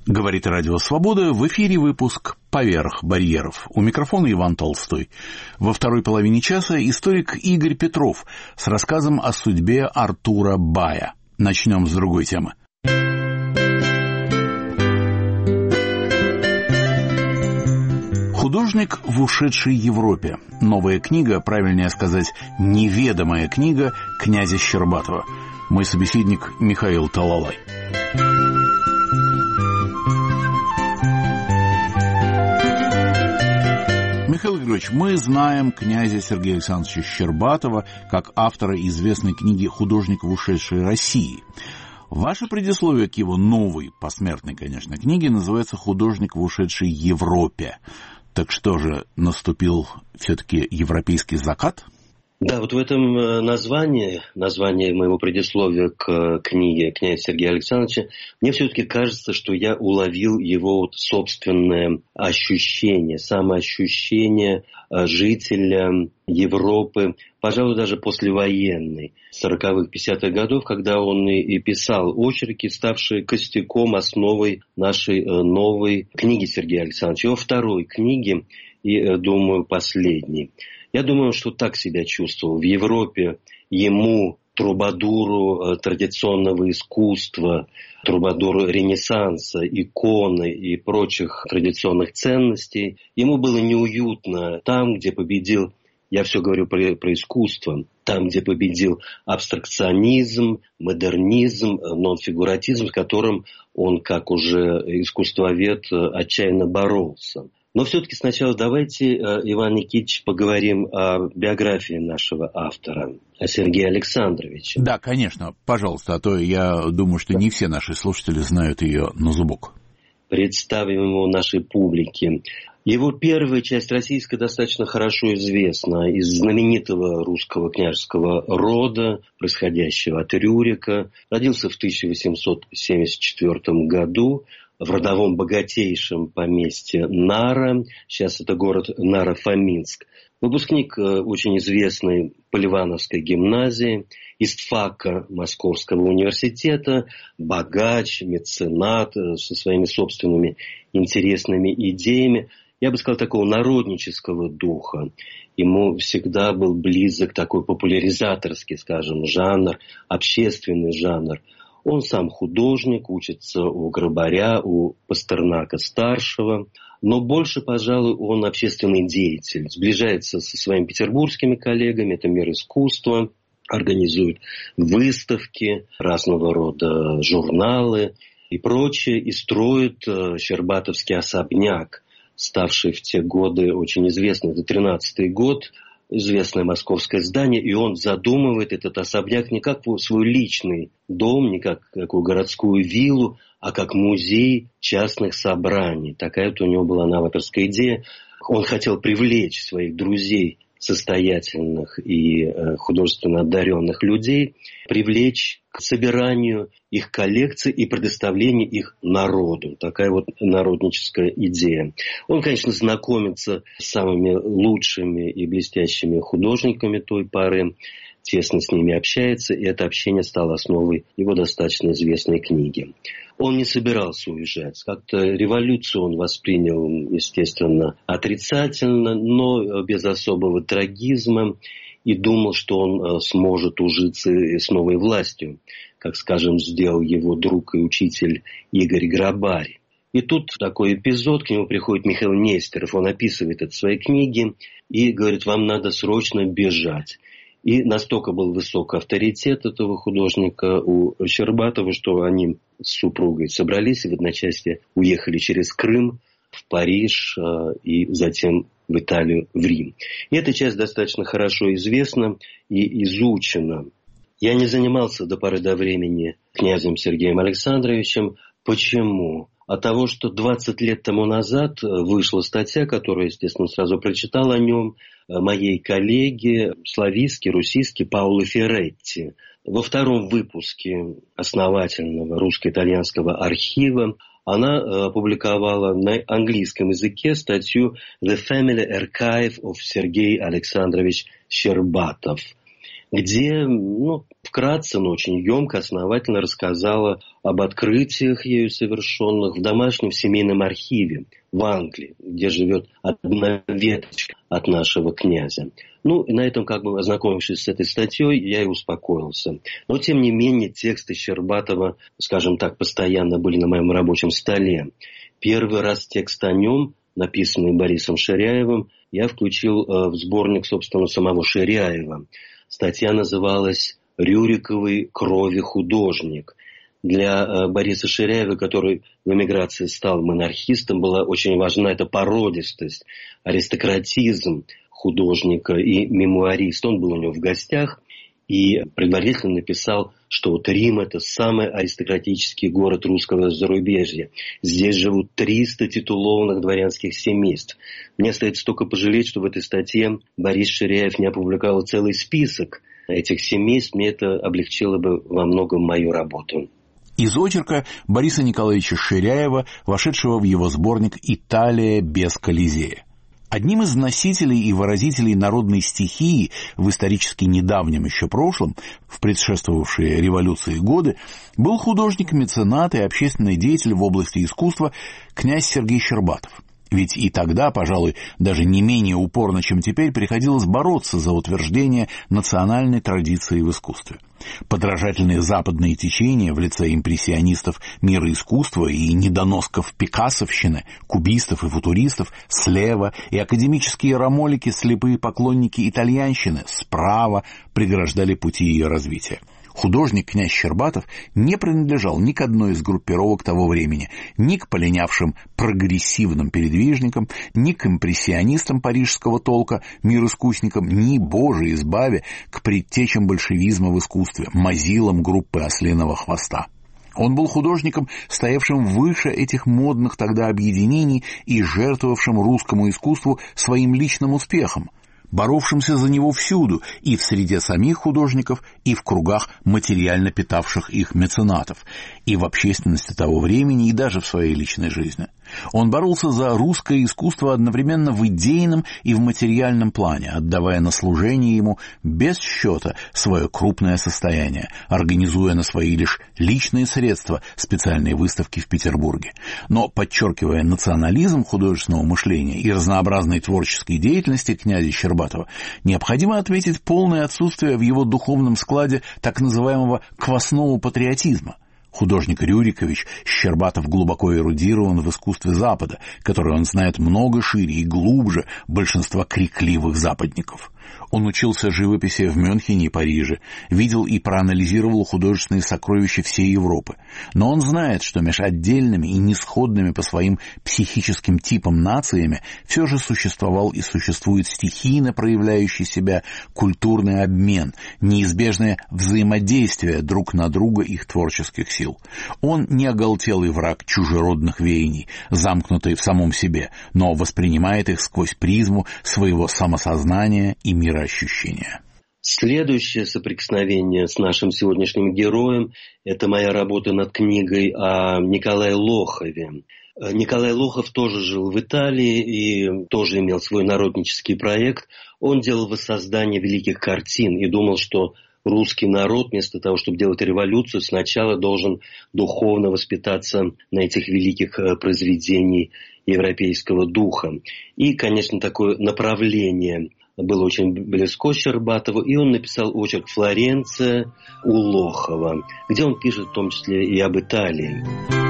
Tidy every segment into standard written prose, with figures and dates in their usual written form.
Говорит Радио Свобода, в эфире выпуск «Поверх барьеров». У микрофона Иван Толстой. Во второй половине часа историк Игорь Петров с рассказом о судьбе Артура Бая. Начнем с другой темы. Художник в ушедшей Европе. Новая книга, правильнее сказать, неведомая книга князя Щербатова. Мой собеседник Михаил Талалай. Михаил Григорьевич, мы знаем князя Сергея Александровича Щербатова как автора известной книги «Художник в ушедшей России». Ваше предисловие к его новой, посмертной, конечно, книге называется «Художник в ушедшей Европе». Так что же, наступил все-таки европейский закат? Да, вот в этом названии моего предисловия к книге князя Сергея Александровича, мне все-таки кажется, что я уловил его собственное ощущение, самоощущение жителя Европы, пожалуй, даже послевоенной, 40-х, 50-х годов, когда он и писал очерки, ставшие костяком, основой нашей новой книги Сергея Александровича, его второй книги и, думаю, последней. Я думаю, что так себя чувствовал. В Европе ему, трубадуру традиционного искусства, трубадуру Ренессанса, иконы и прочих традиционных ценностей, ему было неуютно там, где победил, я все говорю про искусство, там, где победил абстракционизм, модернизм, нонфигуратизм, с которым он, как уже искусствовед, отчаянно боролся. Но все-таки сначала давайте, Иван Никитич, поговорим о биографии нашего автора, о Сергее Александровиче. Да, конечно, пожалуйста, а то я думаю, что не все наши слушатели знают ее на зубок. Представим его нашей публике. Его первая часть российская достаточно хорошо известна из знаменитого русского княжеского рода, происходящего от Рюрика. Родился в 1874 году в родовом богатейшем поместье Нара. Сейчас это город Наро-Фоминск. Выпускник очень известной Поливановской гимназии, истфака Московского университета, богач, меценат со своими собственными интересными идеями. Я бы сказал, такого народнического духа. Ему всегда был близок такой популяризаторский, скажем, жанр, общественный жанр. Он сам художник, учится у Грабаря, у Пастернака-старшего, но больше, пожалуй, он общественный деятель. Сближается со своими петербургскими коллегами, это мир искусства, организует выставки, разного рода журналы и прочее, и строит щербатовский особняк, ставший в те годы очень известный. Это 13-й год, известное московское здание, и он задумывает этот особняк не как свой личный дом, не как такую городскую виллу, а как музей частных собраний. Такая вот у него была новаторская идея. Он хотел привлечь своих друзей, состоятельных и художественно одаренных людей, привлечь к собиранию их коллекций и предоставлению их народу. Такая вот народническая идея. Он, конечно, знакомится с самыми лучшими и блестящими художниками той поры, тесно с ними общается, и это общение стало основой его достаточно известной книги. Он не собирался уезжать. Как-то революцию он воспринял, естественно, отрицательно, но без особого трагизма, и думал, что он сможет ужиться с новой властью, как, скажем, сделал его друг и учитель Игорь Грабарь. И тут такой эпизод, к нему приходит Михаил Нестеров, он описывает это в своей книге и говорит: вам надо срочно бежать. И настолько был высок авторитет этого художника у Щербатова, что они с супругой собрались и в одночасье уехали через Крым в Париж и затем в Италию, в Рим. И эта часть достаточно хорошо известна и изучена. Я не занимался до поры до времени князем Сергеем Александровичем. Почему? От того, что 20 лет тому назад вышла статья, которую, естественно, сразу прочитал о нем, моей коллеги славистски, русски Пауло Ферретти. Во втором выпуске основательного русско-итальянского архива она опубликовала на английском языке статью «The Family Archive of Sergei Alexandrovich Щербатов». где, вкратце, но очень емко, основательно рассказала об открытиях ею совершенных в домашнем семейном архиве в Англии, где живет одна веточка от нашего князя. И на этом, ознакомившись с этой статьей, я и успокоился. Но, тем не менее, тексты Щербатова, скажем так, постоянно были на моем рабочем столе. Первый раз текст о нем, написанный Борисом Ширяевым, я включил в сборник, собственно, самого Ширяева. Статья называлась «Рюриковой крови художник». Для Бориса Ширяева, который в эмиграции стал монархистом, была очень важна эта породистость, аристократизм художника и мемуариста. Он был у него в гостях и предварительно написал, что Рим – это самый аристократический город русского зарубежья. Здесь живут 300 титулованных дворянских семейств. Мне остается только пожалеть, что в этой статье Борис Ширяев не опубликовал целый список этих семейств. Мне это облегчило бы во многом мою работу. Из очерка Бориса Николаевича Ширяева, вошедшего в его сборник «Италия без Колизея». Одним из носителей и выразителей народной стихии в исторически недавнем еще прошлом, в предшествовавшие революции годы, был художник-меценат и общественный деятель в области искусства князь Сергей Щербатов. Ведь и тогда, пожалуй, даже не менее упорно, чем теперь, приходилось бороться за утверждение национальной традиции в искусстве. Подражательные западные течения в лице импрессионистов мира искусства и недоносков пикассовщины, кубистов и футуристов слева и академические ромолики, слепые поклонники итальянщины справа преграждали пути ее развития. Художник князь Щербатов не принадлежал ни к одной из группировок того времени, ни к полинявшим прогрессивным передвижникам, ни к импрессионистам парижского толка, мироискусникам, ни, боже избави, к предтечам большевизма в искусстве, мазилам группы «Ослиного хвоста». Он был художником, стоявшим выше этих модных тогда объединений и жертвовавшим русскому искусству своим личным успехом, боровшимся за него всюду, и в среде самих художников, и в кругах материально питавших их меценатов, и в общественности того времени, и даже в своей личной жизни. Он боролся за русское искусство одновременно в идейном и в материальном плане, отдавая на служение ему без счета свое крупное состояние, организуя на свои лишь личные средства специальные выставки в Петербурге. Но, подчеркивая национализм художественного мышления и разнообразной творческой деятельности князя Щербатова, необходимо отметить полное отсутствие в его духовном складе так называемого «квасного патриотизма». Художник Рюрикович Щербатов глубоко эрудирован в искусстве Запада, которое он знает много шире и глубже большинства крикливых западников. Он учился живописи в Мюнхене и Париже, видел и проанализировал художественные сокровища всей Европы. Но он знает, что между отдельными и несходными по своим психическим типам нациями все же существовал и существует стихийно проявляющий себя культурный обмен, неизбежное взаимодействие друг на друга их творческих сил. Он не оголтелый враг чужеродных веяний, замкнутый в самом себе, но воспринимает их сквозь призму своего самосознания и мироощущения. Следующее соприкосновение с нашим сегодняшним героем – это моя работа над книгой о Николае Лохове. Николай Лохов тоже жил в Италии и тоже имел свой народнический проект. Он делал воссоздание великих картин и думал, что русский народ, вместо того, чтобы делать революцию, сначала должен духовно воспитаться на этих великих произведениях европейского духа. И, конечно, такое направление было очень близко Щербатову, и он написал очерк «Флоренция» у Лохова, где он пишет в том числе и об Италии.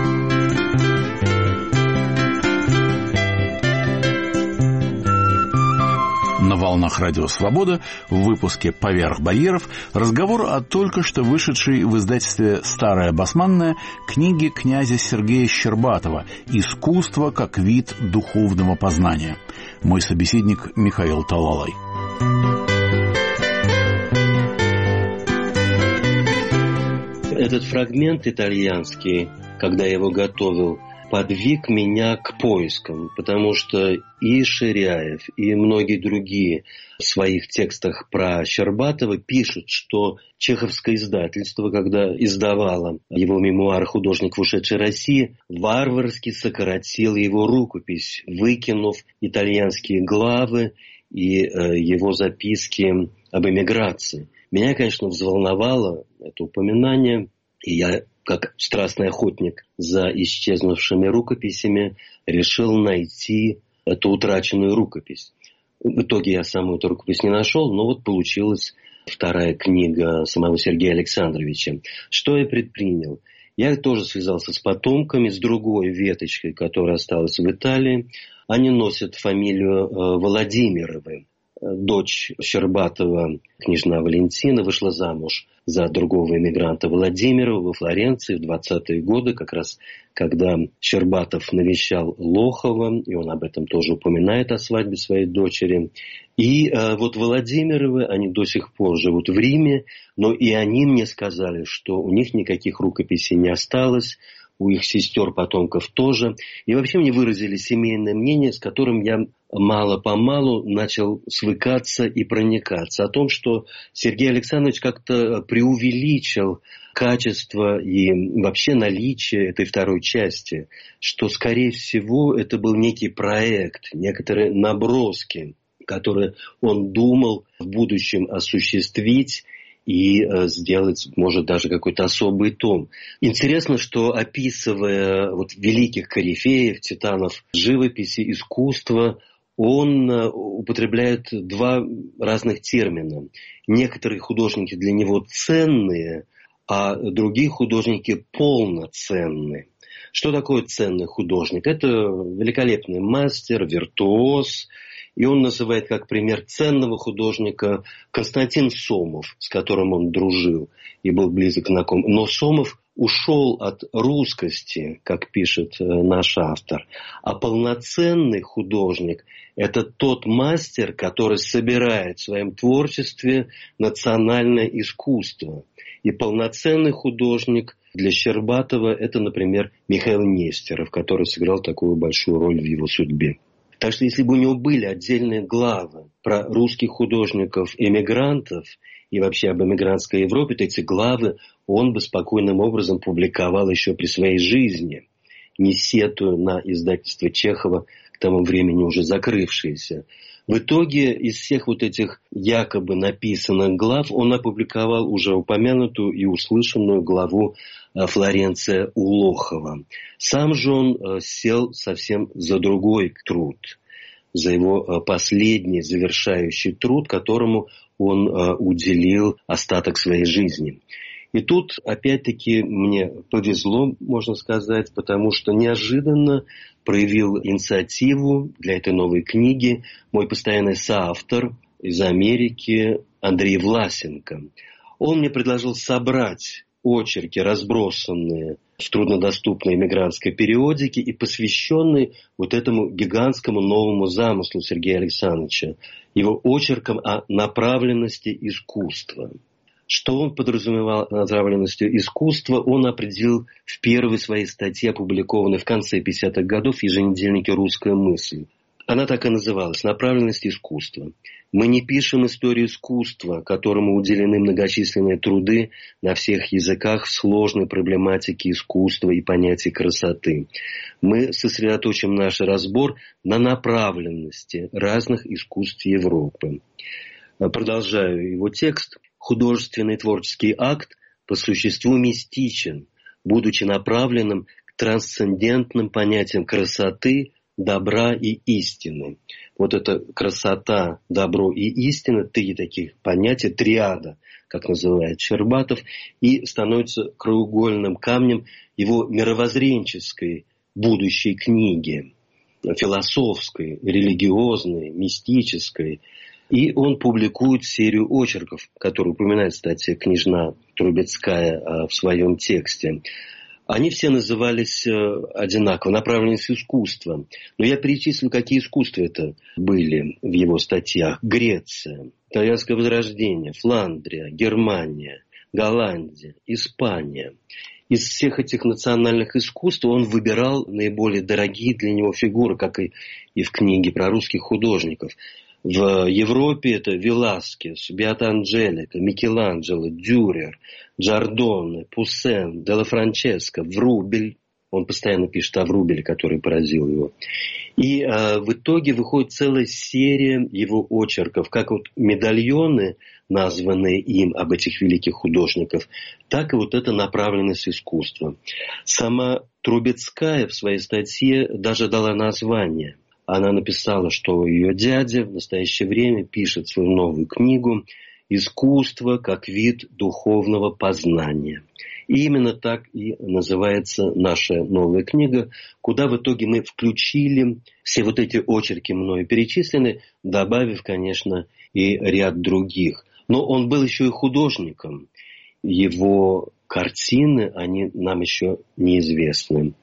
На волнах Радио Свобода в выпуске «Поверх барьеров» разговор о только что вышедшей в издательстве «Старая басманная» книге князя Сергея Щербатова «Искусство как вид духовного познания». Мой собеседник Михаил Талалай. Этот фрагмент итальянский, когда я его готовил, подвиг меня к поискам, потому что и Ширяев, и многие другие в своих текстах про Щербатова пишут, что чеховское издательство, когда издавало его мемуары «Художник в ушедшей России», варварски сократило его рукопись, выкинув итальянские главы и его записки об эмиграции. Меня, конечно, взволновало это упоминание, и я, как страстный охотник за исчезнувшими рукописями, решил найти эту утраченную рукопись. В итоге я саму эту рукопись не нашел, но вот получилась вторая книга самого Сергея Александровича. Что я предпринял? Я тоже связался с потомками, с другой веточкой, которая осталась в Италии. Они носят фамилию Владимировы. Дочь Щербатова, княжна Валентина, вышла замуж за другого эмигранта Владимира во Флоренции в 20-е годы, как раз когда Щербатов навещал Лохова, и он об этом тоже упоминает, о свадьбе своей дочери. И вот Владимировы, они до сих пор живут в Риме, но и они мне сказали, что у них никаких рукописей не осталось, у их сестер-потомков тоже. И вообще мне выразили семейное мнение, с которым я мало-помалу начал свыкаться и проникаться. О том, что Сергей Александрович как-то преувеличил качество и вообще наличие этой второй части. Что, скорее всего, это был некий проект, некоторые наброски, которые он думал в будущем осуществить и сделать, может, даже какой-то особый том. Интересно, что, описывая вот великих корифеев, титанов живописи, искусства, он употребляет два разных термина. Некоторые художники для него ценные, а другие художники полноценные. Что такое ценный художник? Это великолепный мастер, виртуоз. И он называет как пример ценного художника Константин Сомов, с которым он дружил и был близок знаком. Но Сомов ушел от русскости, как пишет наш автор. А полноценный художник – это тот мастер, который собирает в своем творчестве национальное искусство. И полноценный художник для Щербатова – это, например, Михаил Нестеров, который сыграл такую большую роль в его судьбе. Так что если бы у него были отдельные главы про русских художников-эмигрантов и вообще об эмигрантской Европе, то эти главы он бы спокойным образом публиковал еще при своей жизни, не сетуя на издательство Чехова, к тому времени уже закрывшееся. В итоге из всех вот этих якобы написанных глав он опубликовал уже упомянутую и услышанную главу «Флоренция» у Лохова. Сам же он сел совсем за другой труд, за его последний завершающий труд, которому он уделил остаток своей жизни. И тут, опять-таки, мне повезло, можно сказать, потому что неожиданно проявил инициативу для этой новой книги мой постоянный соавтор из Америки Андрей Власенко. Он мне предложил собрать очерки, разбросанные в труднодоступной эмигрантской периодике и посвященные вот этому гигантскому новому замыслу Сергея Александровича, его очеркам о направленности искусства. Что он подразумевал направленностью искусства, он определил в первой своей статье, опубликованной в конце 50-х годов в еженедельнике «Русская мысль». Она так и называлась «Направленность искусства». Мы не пишем историю искусства, которому уделены многочисленные труды на всех языках в сложной проблематике искусства и понятия красоты. Мы сосредоточим наш разбор на направленности разных искусств Европы. Продолжаю его текст. Художественный творческий акт по существу мистичен, будучи направленным к трансцендентным понятиям красоты, добра и истины. Вот эта красота, добро и истина, три таких понятия, триада, как называет Щербатов, и становится краеугольным камнем его мировоззренческой будущей книги, философской, религиозной, мистической. И он публикует серию очерков, которые упоминает, кстати, княжна Трубецкая в своем тексте. Они все назывались одинаково, направленность искусства. Но я перечислю, какие искусства это были в его статьях. Греция, итальянское возрождение, Фландрия, Германия, Голландия, Испания. Из всех этих национальных искусств он выбирал наиболее дорогие для него фигуры, как и в книге про русских художников. В Европе это Веласкес, Беата Анджелика, Микеланджело, Дюрер, Джардоне, Пуссен, Делла Франческо, Врубель. Он постоянно пишет о Врубеле, который поразил его. И в итоге выходит целая серия его очерков, как вот медальоны, названные им об этих великих художниках, так и вот эта направленность искусства. Сама Трубецкая в своей статье даже дала название. Она написала, что ее дядя в настоящее время пишет свою новую книгу «Искусство как вид духовного познания». И именно так и называется наша новая книга, куда в итоге мы включили все вот эти очерки мною перечислены, добавив, конечно, и ряд других. Но он был еще и художником. Его картины, они нам еще неизвестны.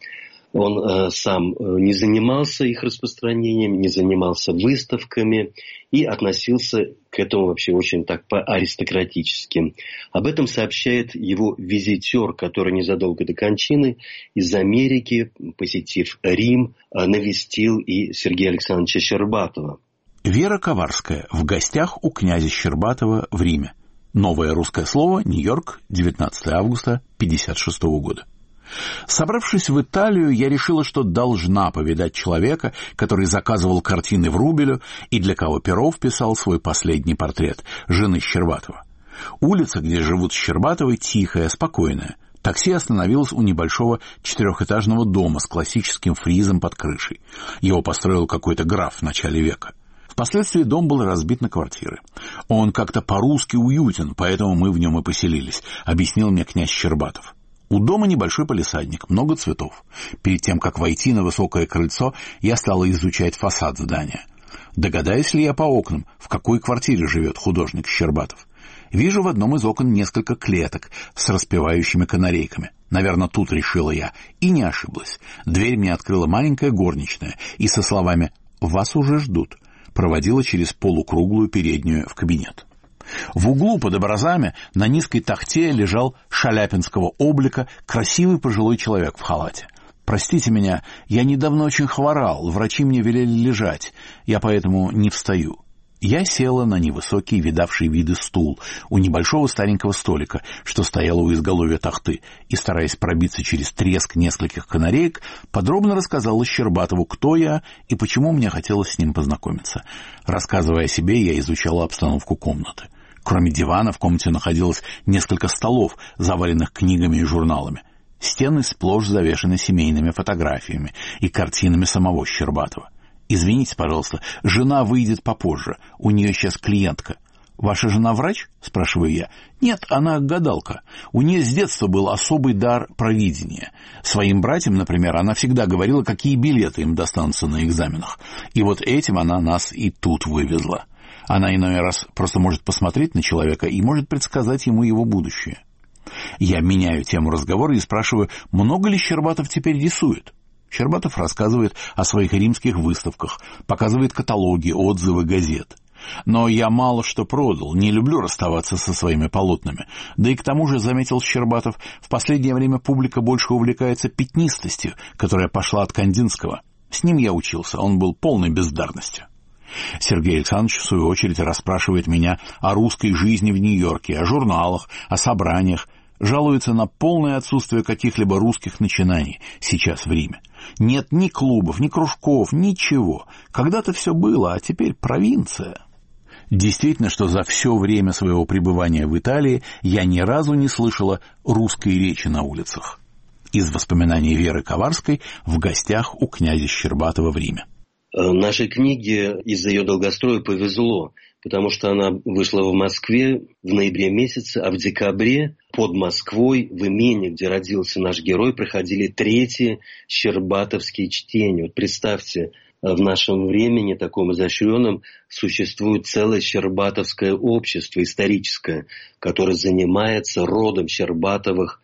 Он сам не занимался их распространением, не занимался выставками и относился к этому вообще очень так по-аристократически. Об этом сообщает его визитер, который незадолго до кончины из Америки, посетив Рим, навестил и Сергея Александровича Щербатова. Вера Коварская в гостях у князя Щербатова в Риме. Новое русское слово, Нью-Йорк, 19 августа 1956 года. Собравшись в Италию, я решила, что должна повидать человека, который заказывал картины в Рубелю и для кого Перов писал свой последний портрет – жены Щербатова. Улица, где живут Щербатовы, тихая, спокойная. Такси остановилось у небольшого 4-этажного дома с классическим фризом под крышей. Его построил какой-то граф в начале века. Впоследствии дом был разбит на квартиры. Он как-то по-русски уютен, поэтому мы в нем и поселились, объяснил мне князь Щербатов. У дома небольшой палисадник, много цветов. Перед тем, как войти на высокое крыльцо, я стала изучать фасад здания. Догадаюсь ли я по окнам, в какой квартире живет художник Щербатов? Вижу в одном из окон несколько клеток с распевающими канарейками. Наверное, тут решила я. И не ошиблась. Дверь мне открыла маленькая горничная и со словами «Вас уже ждут» проводила через полукруглую переднюю в кабинет. В углу под образами на низкой тахте лежал шаляпинского облика красивый пожилой человек в халате. «Простите меня, я недавно очень хворал, врачи мне велели лежать, я поэтому не встаю». Я села на невысокий, видавший виды стул у небольшого старенького столика, что стояло у изголовья тахты, и, стараясь пробиться через треск нескольких канареек, подробно рассказала Щербатову, кто я и почему мне хотелось с ним познакомиться. Рассказывая о себе, я изучала обстановку комнаты. Кроме дивана в комнате находилось несколько столов, заваленных книгами и журналами. Стены сплошь завешаны семейными фотографиями и картинами самого Щербатова. «Извините, пожалуйста, жена выйдет попозже, у нее сейчас клиентка». «Ваша жена врач?» – спрашиваю я. «Нет, она гадалка. У нее с детства был особый дар провидения. Своим братьям, например, она всегда говорила, какие билеты им достанутся на экзаменах. И вот этим она нас и тут вывезла. Она иной раз просто может посмотреть на человека и может предсказать ему его будущее». Я меняю тему разговора и спрашиваю, много ли Щербатов теперь рисует. Щербатов рассказывает о своих римских выставках, показывает каталоги, отзывы газет. Но я мало что продал, не люблю расставаться со своими полотнами. Да и к тому же, заметил Щербатов, в последнее время публика больше увлекается пятнистостью, которая пошла от Кандинского. С ним я учился, он был полной бездарностью. Сергей Александрович, в свою очередь, расспрашивает меня о русской жизни в Нью-Йорке, о журналах, о собраниях, жалуется на полное отсутствие каких-либо русских начинаний сейчас в Риме. Нет ни клубов, ни кружков, ничего. Когда-то все было, а теперь провинция. Действительно, что за все время своего пребывания в Италии я ни разу не слышала русской речи на улицах. Из воспоминаний Веры Коварской в гостях у князя Щербатова в Риме. Нашей книге из-за ее долгостроя повезло, потому что она вышла в Москве в ноябре месяце, а в декабре под Москвой, в имении, где родился наш герой, проходили 3-е щербатовские чтения. Вот представьте, в нашем времени, таком изощренном, существует целое щербатовское общество историческое, которое занимается родом Щербатовых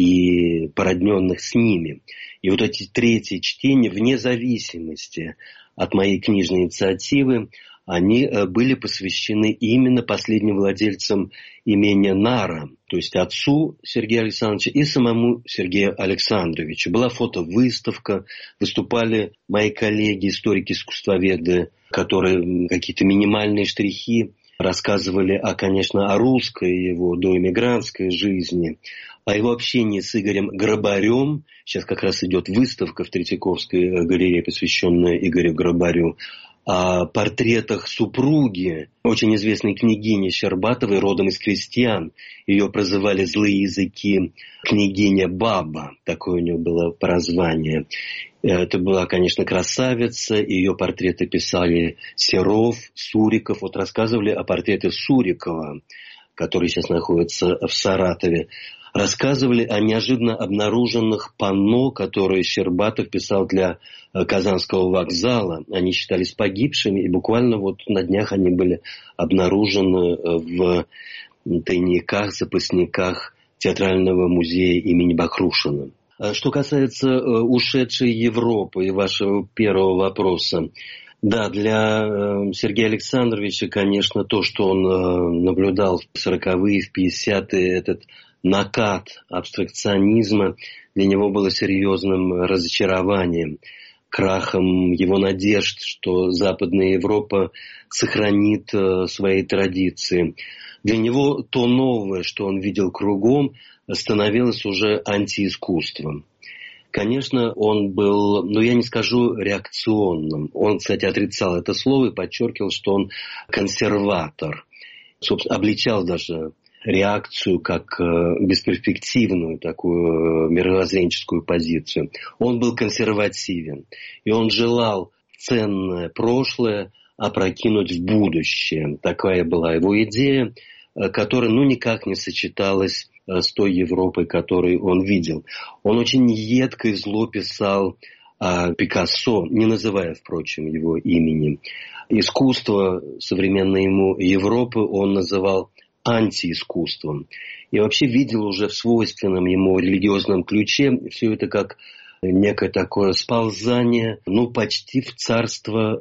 и породненных с ними. И вот эти 3-е чтения, вне зависимости от моей книжной инициативы, они были посвящены именно последним владельцам имения Нара, то есть отцу Сергея Александровича и самому Сергею Александровичу. Была фотовыставка, выступали мои коллеги, историки-искусствоведы, которые какие-то минимальные штрихи рассказывали, конечно, о русской его доэмигрантской жизни, о его общении с Игорем Грабарем. Сейчас как раз идет выставка в Третьяковской галерее, посвященная Игорю Грабарю. О портретах супруги, очень известной княгини Щербатовой, родом из крестьян. Ее прозывали злые языки княгиня Баба, такое у нее было прозвание. Это была, конечно, красавица, ее портреты писали Серов, Суриков. Вот рассказывали о портрете Сурикова, который сейчас находится в Саратове. Рассказывали о неожиданно обнаруженных панно, которые Щербатов писал для Казанского вокзала. Они считались погибшими, и буквально вот на днях они были обнаружены в тайниках, запасниках Театрального музея имени Бахрушина. Что касается ушедшей Европы и вашего первого вопроса, да, для Сергея Александровича, конечно, то, что он наблюдал в 40-е, в 50-е, этот накат абстракционизма, для него было серьезным разочарованием, крахом его надежд, что Западная Европа сохранит свои традиции. Для него то новое, что он видел кругом, становилось уже антиискусством. Конечно, он был, я не скажу реакционным. Он, кстати, отрицал это слово и подчеркивал, что он консерватор. Собственно, обличал даже реакцию как бесперспективную такую мировоззренческую позицию. Он был консервативен. И он желал ценное прошлое опрокинуть в будущее. Такая была его идея, которая никак не сочеталась с той Европой, которую он видел. Он очень едко и зло писал о Пикассо, не называя, впрочем, его имени. Искусство современной ему Европы он называл антиискусством. И вообще видел уже в свойственном ему религиозном ключе все это как некое такое сползание, почти в царство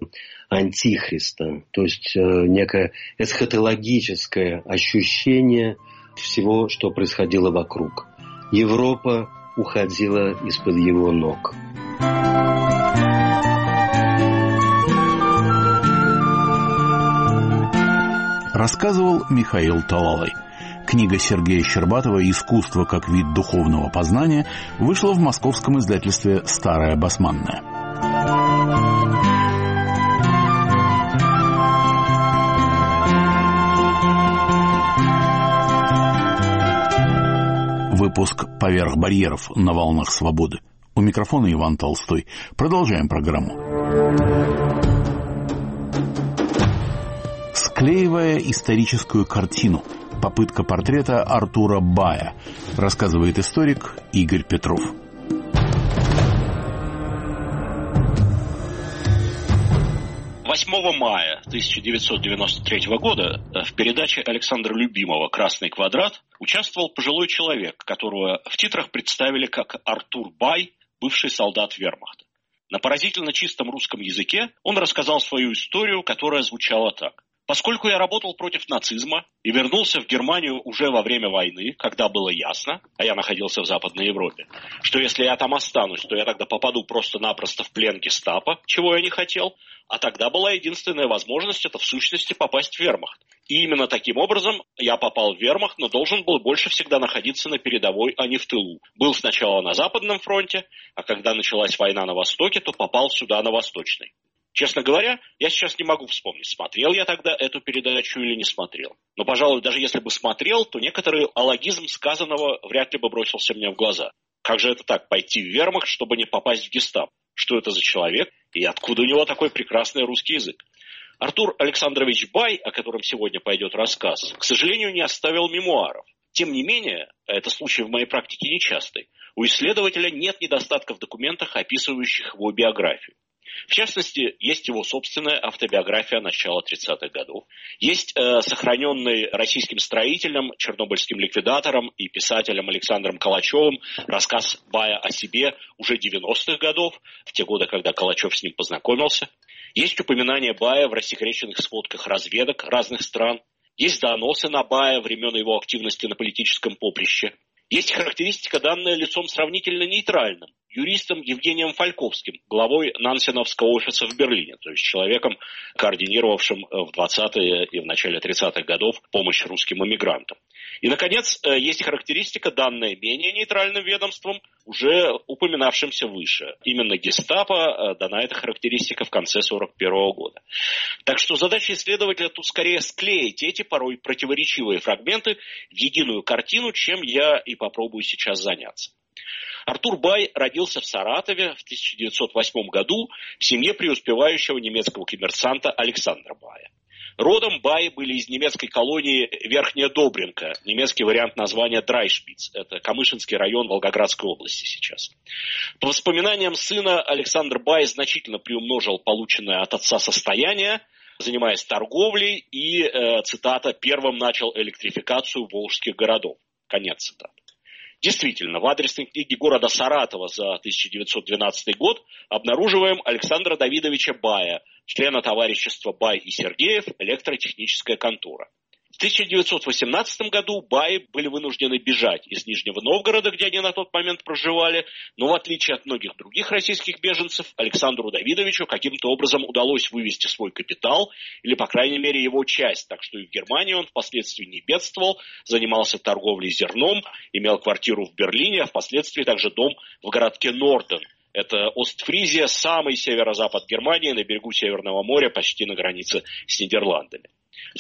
Антихриста. То есть некое эсхатологическое ощущение всего, что происходило вокруг. Европа уходила из-под его ног. Рассказывал Михаил Талалай. Книга Сергея Щербатова «Искусство как вид духовного познания» вышла в московском издательстве «Старая Басманная». Выпуск «Поверх барьеров» на волнах свободы. У микрофона Иван Толстой. Продолжаем программу. Склеивая историческую картину. Попытка портрета Артура Бая, рассказывает историк Игорь Петров. Мая 1993 года в передаче Александра Любимова «Красный квадрат» участвовал пожилой человек, которого в титрах представили как Артур Бай, бывший солдат вермахта. На поразительно чистом русском языке он рассказал свою историю, которая звучала так. Поскольку я работал против нацизма и вернулся в Германию уже во время войны, когда было ясно, а я находился в Западной Европе, что если я там останусь, то я тогда попаду просто-напросто в плен гестапо, чего я не хотел, а тогда была единственная возможность, это в сущности попасть в вермахт. И именно таким образом я попал в вермахт, но должен был больше всегда находиться на передовой, а не в тылу. Был сначала на Западном фронте, а когда началась война на Востоке, то попал сюда на Восточный. Честно говоря, я сейчас не могу вспомнить, смотрел я тогда эту передачу или не смотрел. Но, пожалуй, даже если бы смотрел, то некоторый алогизм сказанного вряд ли бы бросился мне в глаза. Как же это так, пойти в вермахт, чтобы не попасть в гестапо? Что это за человек и откуда у него такой прекрасный русский язык? Артур Александрович Бай, о котором сегодня пойдет рассказ, к сожалению, не оставил мемуаров. Тем не менее, это случай в моей практике нечастый, у исследователя нет недостатка в документах, описывающих его биографию. В частности, есть его собственная автобиография начала 30-х годов. Есть сохраненный российским строителем, чернобыльским ликвидатором и писателем Александром Калачевым рассказ Бая о себе уже 90-х годов, в те годы, когда Калачев с ним познакомился. Есть упоминания Бая в рассекреченных сводках разведок разных стран. Есть доносы на Бая времен его активности на политическом поприще. Есть характеристика, данная лицом сравнительно нейтральным, юристом Евгением Фальковским, главой Нансеновского офиса в Берлине, то есть человеком, координировавшим в 20-е и в начале 30-х годов помощь русским эмигрантам. И, наконец, есть характеристика, данная менее нейтральным ведомством, уже упоминавшимся выше. Именно Гестапо дана эта характеристика в конце 1941 года. Так что задача исследователя тут скорее склеить эти порой противоречивые фрагменты в единую картину, чем я и попробую сейчас заняться. Артур Бай родился в Саратове в 1908 году в семье преуспевающего немецкого коммерсанта Александра Бая. Родом Баи были из немецкой колонии Верхняя Добринка, немецкий вариант названия Драйшпиц, это Камышинский район Волгоградской области сейчас. По воспоминаниям сына, Александр Бай значительно приумножил полученное от отца состояние, занимаясь торговлей и, цитата, «первым начал электрификацию волжских городов». Конец цитаты. Действительно, в адресной книге города Саратова за 1912 год обнаруживаем Александра Давидовича Бая, члена товарищества Бай и Сергеев, электротехническая контора. В 1918 году Баи были вынуждены бежать из Нижнего Новгорода, где они на тот момент проживали, но в отличие от многих других российских беженцев, Александру Давидовичу каким-то образом удалось вывести свой капитал, или, по крайней мере, его часть, так что и в Германии он впоследствии не бедствовал, занимался торговлей зерном, имел квартиру в Берлине, а впоследствии также дом в городке Норден. Это Остфризия, самый северо-запад Германии, на берегу Северного моря, почти на границе с Нидерландами. В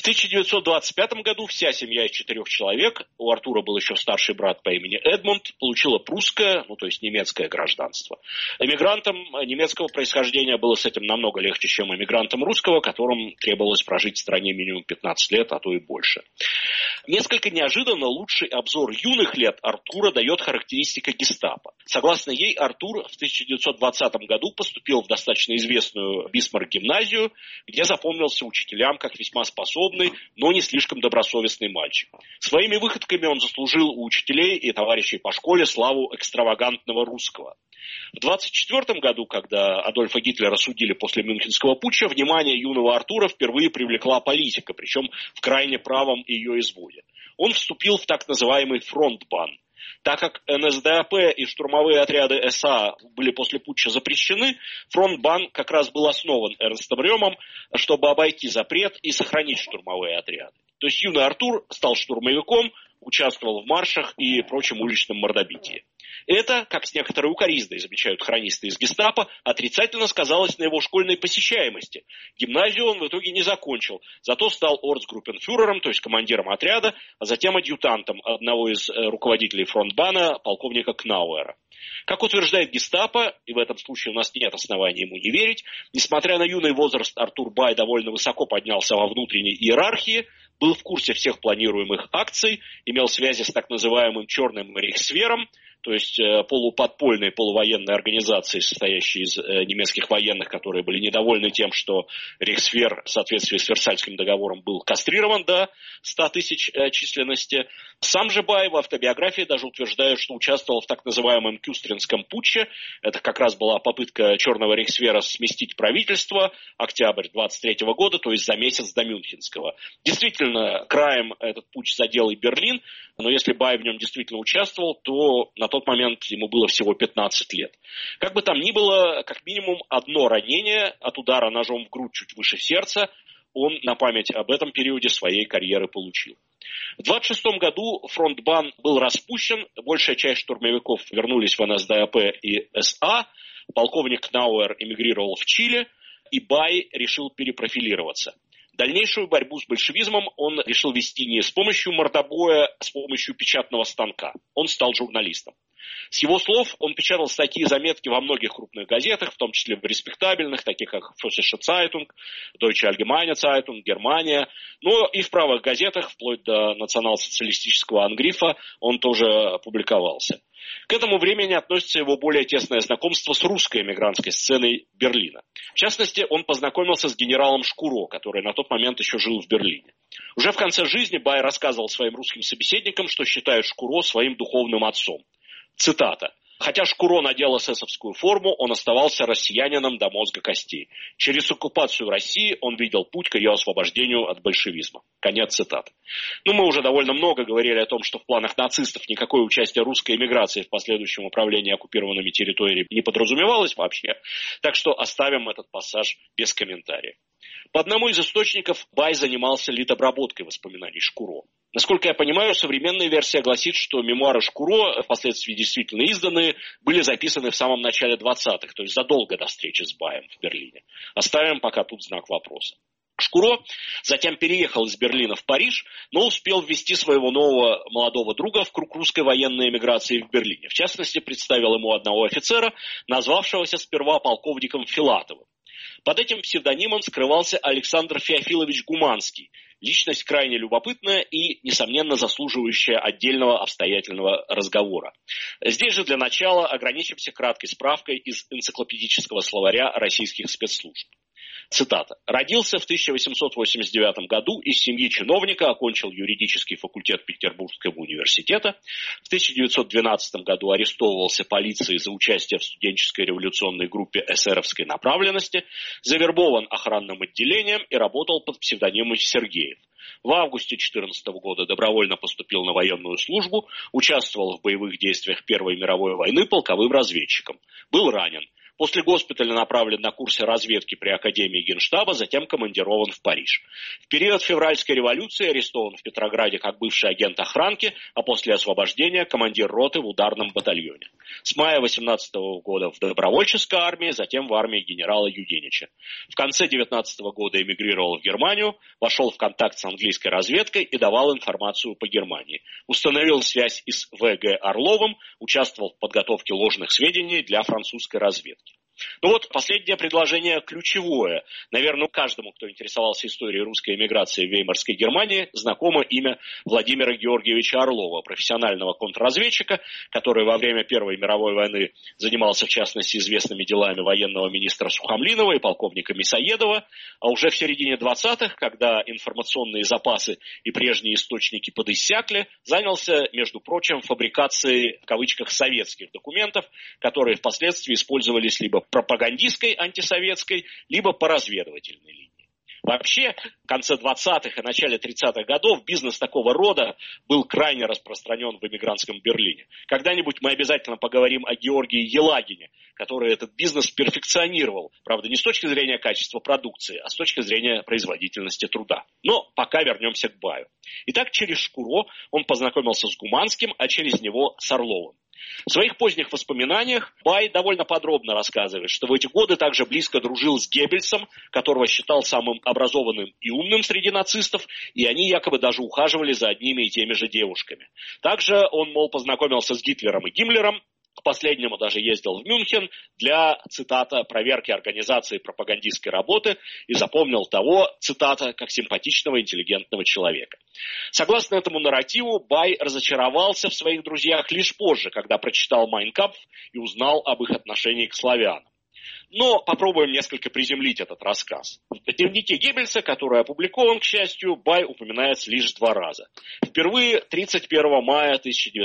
1925 году вся семья из 4 человек, у Артура был еще старший брат по имени Эдмунд, получила прусское, то есть немецкое гражданство. Эмигрантам немецкого происхождения было с этим намного легче, чем эмигрантам русского, которым требовалось прожить в стране минимум 15 лет, а то и больше. Несколько неожиданно лучший обзор юных лет Артура дает характеристика Гестапо. Согласно ей, Артур в 1920 году поступил в достаточно известную Бисмарк-гимназию, где запомнился учителям как весьма способный, но не слишком добросовестный мальчик. Своими выходками он заслужил у учителей и товарищей по школе славу экстравагантного русского. В 1924 году, когда Адольфа Гитлера судили после Мюнхенского путча, внимание юного Артура впервые привлекла политика, причем в крайне правом ее изводе. Он вступил в так называемый фронтбан. Так как НСДАП и штурмовые отряды СА были после путча запрещены, фронтбан как раз был основан Эрнстом Рёмом, чтобы обойти запрет и сохранить штурмовые отряды. То есть юный Артур стал штурмовиком, участвовал в маршах и прочем уличном мордобитии. Это, как с некоторой укоризной замечают хронисты из Гестапо, отрицательно сказалось на его школьной посещаемости. Гимназию он в итоге не закончил, зато стал орцгруппенфюрером, то есть командиром отряда, а затем адъютантом одного из руководителей фронтбана, полковника Кнауэра. Как утверждает Гестапо, и в этом случае у нас нет оснований ему не верить, несмотря на юный возраст, Артур Бай довольно высоко поднялся во внутренней иерархии, был в курсе всех планируемых акций, имел связи с так называемым Черным рейхсвером, то есть полуподпольной, полувоенной организации, состоящей из немецких военных, которые были недовольны тем, что рейхсвер в соответствии с Версальским договором был кастрирован до 100 тысяч численности. Сам же Бай в автобиографии даже утверждает, что участвовал в так называемом Кюстринском путче. Это как раз была попытка Черного рейхсвера сместить правительство, октябрь 1923 года, то есть за месяц до Мюнхенского. Действительно, краем этот путч задел и Берлин, но если Бай в нем действительно участвовал, то на тот момент ему было всего 15 лет. Как бы там ни было, как минимум одно ранение от удара ножом в грудь чуть выше сердца он на память об этом периоде своей карьеры получил. В 1926 году фронтбан был распущен, большая часть штурмовиков вернулись в НСДАП и СА, полковник Кнауэр эмигрировал в Чили, и Бай решил перепрофилироваться. Дальнейшую борьбу с большевизмом он решил вести не с помощью мордобоя, а с помощью печатного станка. Он стал журналистом. С его слов он печатал статьи и заметки во многих крупных газетах, в том числе в респектабельных, таких как Vossische Zeitung, Deutsche Allgemeine Zeitung, Германия, но и в правых газетах, вплоть до национал-социалистического Ангрифа, он тоже публиковался. К этому времени относится его более тесное знакомство с русской эмигрантской сценой Берлина. В частности, он познакомился с генералом Шкуро, который на тот момент еще жил в Берлине. Уже в конце жизни Бай рассказывал своим русским собеседникам, что считает Шкуро своим духовным отцом. Цитата. Хотя Шкуро надел эсэсовскую форму, он оставался россиянином до мозга костей. Через оккупацию России он видел путь к ее освобождению от большевизма. Конец цитаты. Мы уже довольно много говорили о том, что в планах нацистов никакое участие русской эмиграции в последующем управлении оккупированными территориями не подразумевалось вообще. Так что оставим этот пассаж без комментариев. По одному из источников, Бай занимался литобработкой воспоминаний Шкуро. Насколько я понимаю, современная версия гласит, что мемуары Шкуро, впоследствии действительно изданные, были записаны в самом начале 20-х, то есть задолго до встречи с Баям в Берлине. Оставим пока тут знак вопроса. Шкуро затем переехал из Берлина в Париж, но успел ввести своего нового молодого друга в круг русской военной эмиграции в Берлине. В частности, представил ему одного офицера, назвавшегося сперва полковником Филатовым. Под этим псевдонимом скрывался Александр Феофилович Гуманский, личность крайне любопытная и, несомненно, заслуживающая отдельного обстоятельного разговора. Здесь же для начала ограничимся краткой справкой из энциклопедического словаря российских спецслужб. Цитата. «Родился в 1889 году из семьи чиновника, окончил юридический факультет Петербургского университета. В 1912 году арестовывался полицией за участие в студенческой революционной группе эсеровской направленности, завербован охранным отделением и работал под псевдонимом Сергеев. В августе 2014 года добровольно поступил на военную службу, участвовал в боевых действиях Первой мировой войны полковым разведчиком. Был ранен. После госпиталя направлен на курсы разведки при Академии Генштаба, затем командирован в Париж. В период февральской революции арестован в Петрограде как бывший агент охранки, а после освобождения командир роты в ударном батальоне. С мая 18 года в добровольческой армии, затем в армии генерала Юденича. В конце 19 года эмигрировал в Германию, вошел в контакт с английской разведкой и давал информацию по Германии. Установил связь и с В.Г. Орловым, участвовал в подготовке ложных сведений для французской разведки. Последнее предложение ключевое. Наверное, каждому, кто интересовался историей русской эмиграции в Веймарской Германии, знакомо имя Владимира Георгиевича Орлова, профессионального контрразведчика, который во время Первой мировой войны занимался, в частности, известными делами военного министра Сухомлинова и полковника Мясоедова, а уже в середине 20-х, когда информационные запасы и прежние источники подиссякли, занялся, между прочим, фабрикацией, в кавычках, советских документов, которые впоследствии использовались либо пропагандистской, антисоветской, либо по разведывательной линии. Вообще, в конце 20-х и начале 30-х годов бизнес такого рода был крайне распространен в эмигрантском Берлине. Когда-нибудь мы обязательно поговорим о Георгии Елагине, который этот бизнес перфекционировал. Правда, не с точки зрения качества продукции, а с точки зрения производительности труда. Но пока вернемся к Баю. Итак, через Шкуро он познакомился с Гуманским, а через него с Орловым. В своих поздних воспоминаниях Бай довольно подробно рассказывает, что в эти годы также близко дружил с Геббельсом, которого считал самым образованным и умным среди нацистов, и они якобы даже ухаживали за одними и теми же девушками. Также он, познакомился с Гитлером и Гиммлером, к последнему даже ездил в Мюнхен для, цитата, проверки организации пропагандистской работы и запомнил того, цитата, как симпатичного интеллигентного человека. Согласно этому нарративу, Бай разочаровался в своих друзьях лишь позже, когда прочитал «Майн кампф» и узнал об их отношении к славянам. Но попробуем несколько приземлить этот рассказ. В дневнике Геббельса, который опубликован, к счастью, Бай упоминается лишь 2 раза. Впервые 31 мая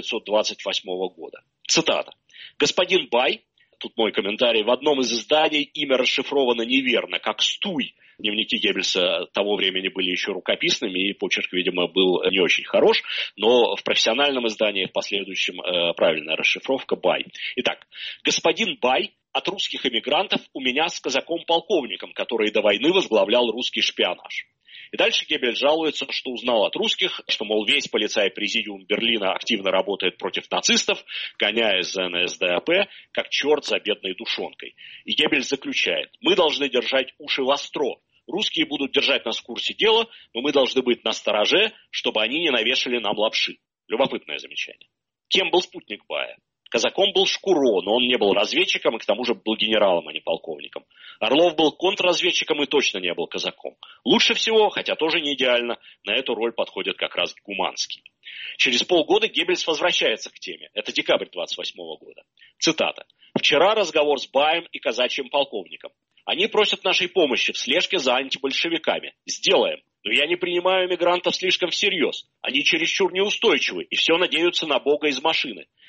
1928 года. Цитата. «Господин Бай», тут мой комментарий, в одном из изданий имя расшифровано неверно, как «Стуй». Дневники Геббельса того времени были еще рукописными, и почерк, видимо, был не очень хорош, но в профессиональном издании в последующем правильная расшифровка «Бай». Итак, господин Бай от русских эмигрантов у меня с казаком-полковником, который до войны возглавлял русский шпионаж. И дальше Геббельс жалуется, что узнал от русских, что, весь полицай-президиум Берлина активно работает против нацистов, гоняясь за НСДАП, как черт за бедной душонкой. И Геббельс заключает, мы должны держать уши востро. Русские будут держать нас в курсе дела, но мы должны быть настороже, чтобы они не навешали нам лапши. Любопытное замечание. Кем был спутник Бая? Казаком был Шкуро, но он не был разведчиком и к тому же был генералом, а не полковником. Орлов был контрразведчиком и точно не был казаком. Лучше всего, хотя тоже не идеально, на эту роль подходит как раз Гуманский. Через полгода Геббельс возвращается к теме. Это декабрь 1928 года. Цитата. «Вчера разговор с Баем и казачьим полковником. Они просят нашей помощи в слежке за антибольшевиками. Сделаем. Но я не принимаю эмигрантов слишком всерьез. Они чересчур неустойчивы и все надеются на Бога из машины.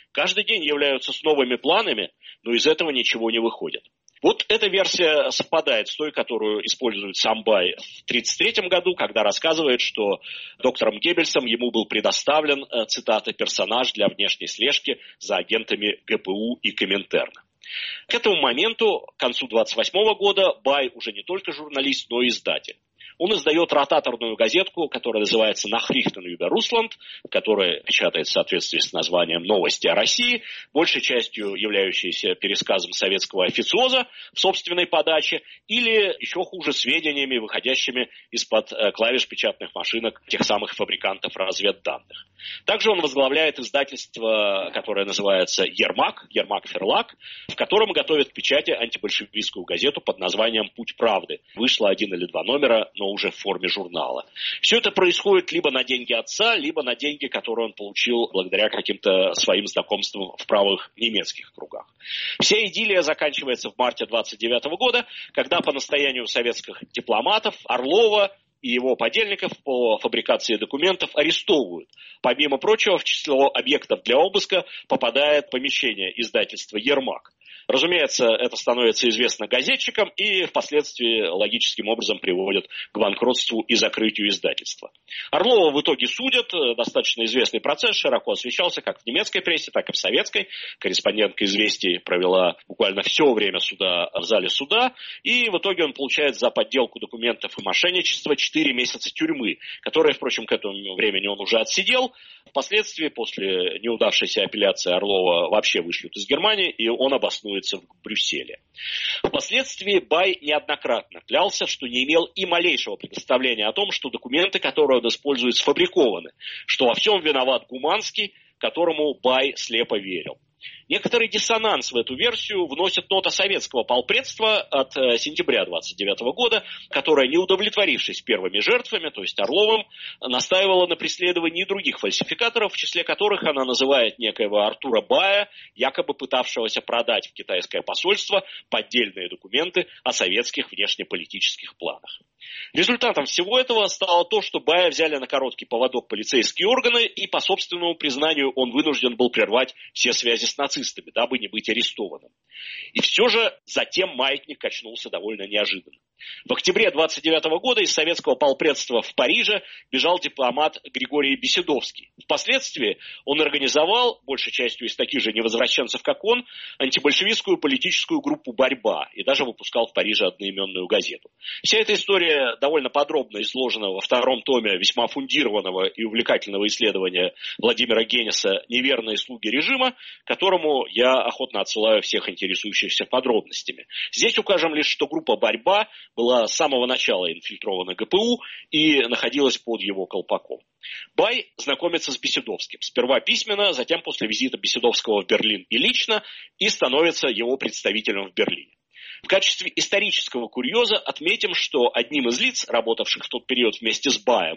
каждый день являются с новыми планами, но из этого ничего не выходит. Вот эта версия совпадает с той, которую использует сам Бай в 1933 году, когда рассказывает, что доктором Геббельсом ему был предоставлен, цитата, персонаж для внешней слежки за агентами ГПУ и Коминтерна. К этому моменту, к концу 1928 года, Бай уже не только журналист, но и издатель. Он издает ротаторную газетку, которая называется «Nachrichten über Russland», которая печатает в соответствии с названием «Новости о России», большей частью являющейся пересказом советского официоза в собственной подаче, или, еще хуже, сведениями, выходящими из-под клавиш печатных машинок тех самых фабрикантов разведданных. Также он возглавляет издательство, которое называется «Ермак», «Ермак-Ферлаг», в котором готовят к печати антибольшевистскую газету под названием «Путь правды». Вышло 1 или 2 номера, но уже в форме журнала. Все это происходит либо на деньги отца, либо на деньги, которые он получил благодаря каким-то своим знакомствам в правых немецких кругах. Вся идиллия заканчивается в марте 1929 года, когда по настоянию советских дипломатов Орлова и его подельников по фабрикации документов арестовывают. Помимо прочего, в число объектов для обыска попадает помещение издательства «Ермак». Разумеется, это становится известно газетчикам и впоследствии логическим образом приводит к банкротству и закрытию издательства. Орлова в итоге судят. Достаточно известный процесс, широко освещался как в немецкой прессе, так и в советской. Корреспондентка «Известий» провела буквально все время суда в зале суда. И в итоге он получает за подделку документов и мошенничество 4 месяца тюрьмы, которые, впрочем, к этому времени он уже отсидел. Впоследствии, после неудавшейся апелляции, Орлова вообще вышлют из Германии, и он обоснуется в Брюсселе. Впоследствии Бай неоднократно клялся, что не имел и малейшего представления о том, что документы, которые он использует, сфабрикованы, что во всем виноват Гуманский, которому Бай слепо верил. Некоторый диссонанс в эту версию вносит нота советского полпредства от сентября 1929 года, которая, не удовлетворившись первыми жертвами, то есть Орловым, настаивала на преследовании других фальсификаторов, в числе которых она называет некоего Артура Бая, якобы пытавшегося продать в китайское посольство поддельные документы о советских внешнеполитических планах. Результатом всего этого стало то, что Бая взяли на короткий поводок полицейские органы, и по собственному признанию он вынужден был прервать все связи с нацистами, дабы не быть арестованным. И все же затем маятник качнулся довольно неожиданно. В октябре 1929 года из советского полпредства в Париже бежал дипломат Григорий Беседовский. Впоследствии он организовал, большей частью из таких же невозвращенцев, как он, антибольшевистскую политическую группу «Борьба» и даже выпускал в Париже одноименную газету. Вся эта история довольно подробно изложена во втором томе весьма фундированного и увлекательного исследования Владимира Генеса «Неверные слуги режима», к которому я охотно отсылаю всех интересующихся подробностями. Здесь укажем лишь, что группа «Борьба» была с самого начала инфильтрована ГПУ и находилась под его колпаком. Бай знакомится с Беседовским. Сперва письменно, затем после визита Беседовского в Берлин и лично, и становится его представителем в Берлине. В качестве исторического курьеза отметим, что одним из лиц, работавших в тот период вместе с Баем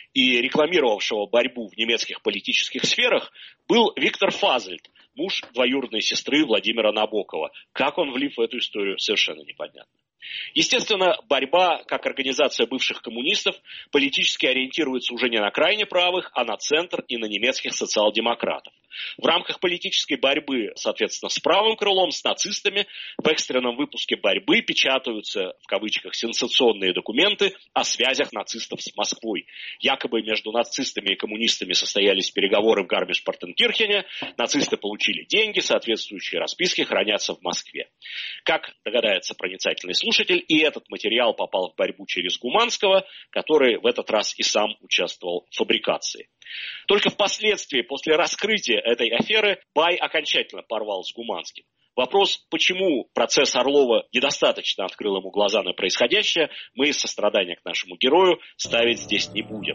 и рекламировавшего борьбу в немецких политических сферах, был Виктор Фазельд, муж двоюродной сестры Владимира Набокова. Как он влип в эту историю, совершенно непонятно. Естественно, «Борьба», как организация бывших коммунистов, политически ориентируется уже не на крайне правых, а на центр и на немецких социал-демократов. В рамках политической борьбы, соответственно, с правым крылом, с нацистами, в экстренном выпуске «Борьбы» печатаются, в кавычках, сенсационные документы о связях нацистов с Москвой. Якобы между нацистами и коммунистами состоялись переговоры в Гармиш-Партенкирхене, нацисты получили деньги, соответствующие расписки хранятся в Москве. Как догадается проницательный слушатель, и этот материал попал в «Борьбу» через Гуманского, который в этот раз и сам участвовал в фабрикации. Только впоследствии, после раскрытия этой аферы, Бай окончательно порвал с Гуманским. Вопрос, почему процесс Орлова недостаточно открыл ему глаза на происходящее, мы из сострадания к нашему герою ставить здесь не будем.